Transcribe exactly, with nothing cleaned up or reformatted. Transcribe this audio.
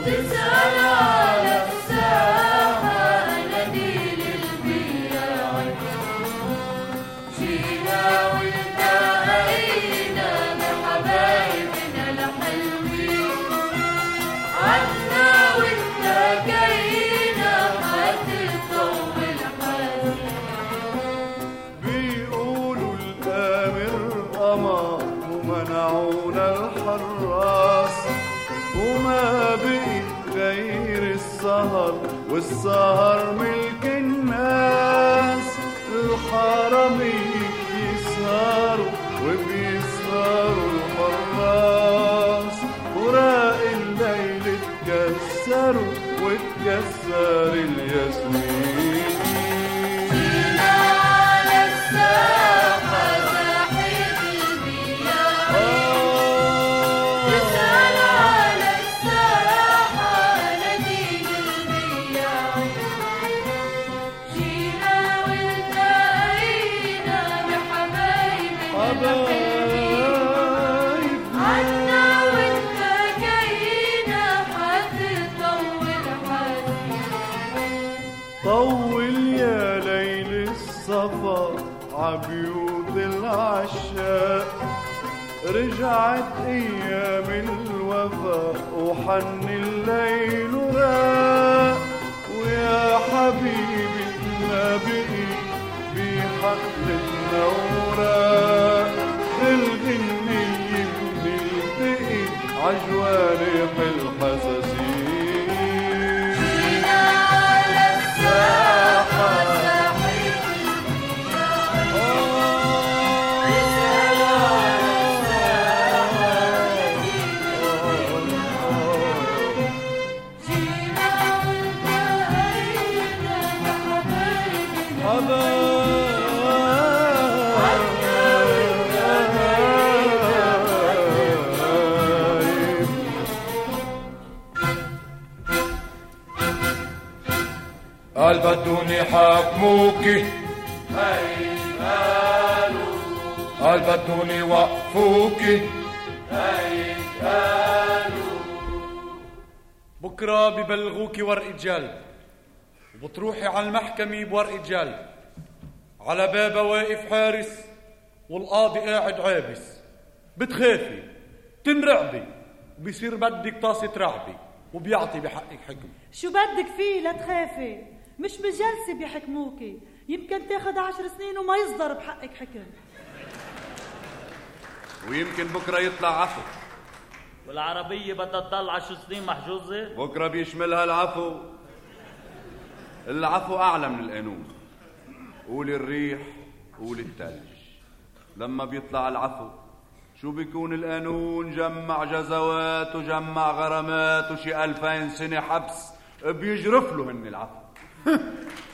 تسأل على الساحة أناديل البياع، جينا والتقينا بحبايبنا الحلوين، عنا والتقينا حتطول حزين. بيقولوا الآمر قمر ومنعونا الحراس، وما بقي غير السهر، والسهر ملك الناس. الحرامية يسهروا وبيسهروا الحراس، وراق الليل اتكسروا واتكسر الياسمين. جينا على الساحة ساحة البياع، تسأل على الساحة أناديل البياع، جينا والتقينا بحبايبنا الحلوين، عنا والتقينا حتطول حزين. طول يا ليل الصفا عبيوت العشاق، رجعت ايام الوفا وحن الليل وراق. ويا حبيبي ما بقي بحقنا وراق، الغنية بنلتقي عجوارح الحساسين. جينا على الساحة ساحة البياع، تسأل على الساحة أناديل البياع، جينا والتقينا بحبايبنا قال بدوني حاكموكي، قال بدوني وقفوكي، بكرة ببلغوكي ورقة جلد، وبتروحي على المحكمة بورقة جلد، على بابها واقف حارس والقاضي قاعد عابس. بتخافي تنرعبي وبيصير بدك طاسة رعبي وبيعطي بحقك حكم. شو بدك فيه لا تخافي، مش بالجلسة بيحكموكي، يمكن تاخد عشر سنين وما يصدر بحقك حكم، ويمكن بكرة يطلع عفو. والعربية بدها تضل عشر سنين محجوزة. بكرة بيشملها العفو. العفو أعلى من القانون. قول الريح قول التلج. لما بيطلع العفو شو بيكون القانون؟ جمع جزوات وجمع غرامات وشي ألفين سنة حبس بيجرف له هن العفو.